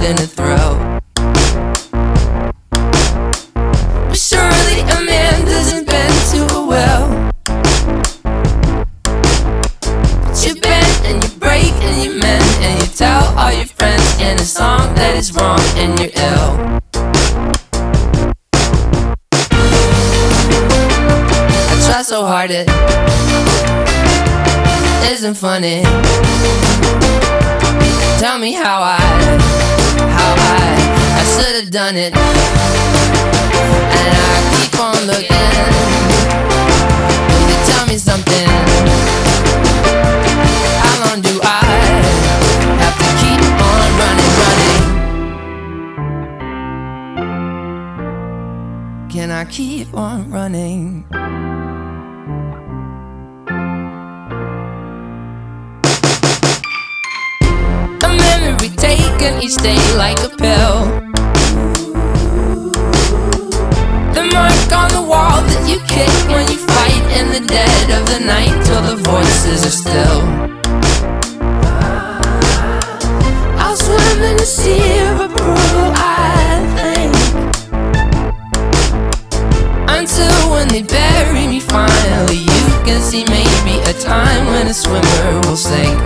than a thrill. But surely a man doesn't bend to a will. But you bend and you break and you mend and you tell all your friends in a song that is wrong and you're ill. I try so hard it isn't funny. Tell me how I should have done it. And I keep on looking. Will you tell me something? How long do I have to keep on running? Can I keep on running? Memory taken each day like a pill. The mark on the wall that you kick when you fight in the dead of the night till the voices are still. I'll swim in the sea of approval, I think, until when they bury me finally you can see maybe a time when a swimmer will sink.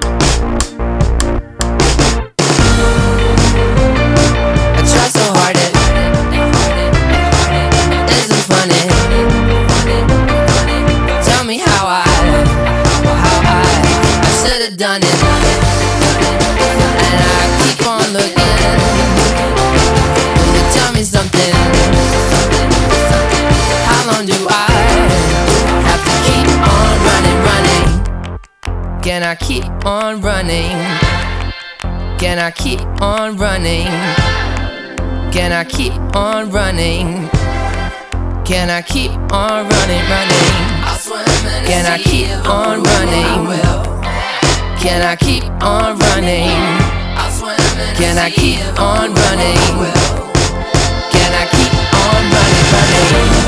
Done it, and I keep on looking. Will you tell me something? How long do I have to keep on running? Can I keep on running? Can I keep on running? Can I keep on running? Can I keep on running? Can I keep on running? Can I keep on running? Can I keep on running? Can I keep on running?